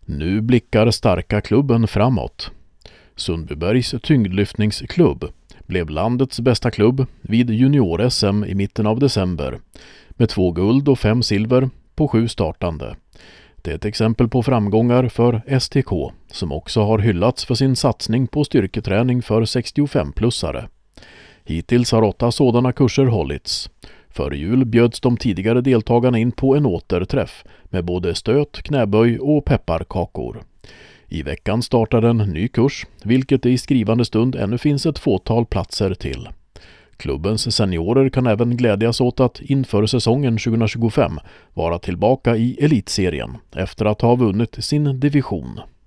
Nu blickar starka klubben framåt. Sundbybergs tyngdlyftningsklubb blev landets bästa klubb vid junior-SM i mitten av december med 2 guld och 5 silver på 7 startande. Det är ett exempel på framgångar för STK som också har hyllats för sin satsning på styrketräning för 65-plussare. Hittills har 8 sådana kurser hållits. Före jul bjöds de tidigare deltagarna in på en återträff med både stöt, knäböj och pepparkakor. I veckan startar en ny kurs, vilket det i skrivande stund ännu finns ett fåtal platser till. Klubbens seniorer kan även glädjas åt att inför säsongen 2025 vara tillbaka i elitserien efter att ha vunnit sin division.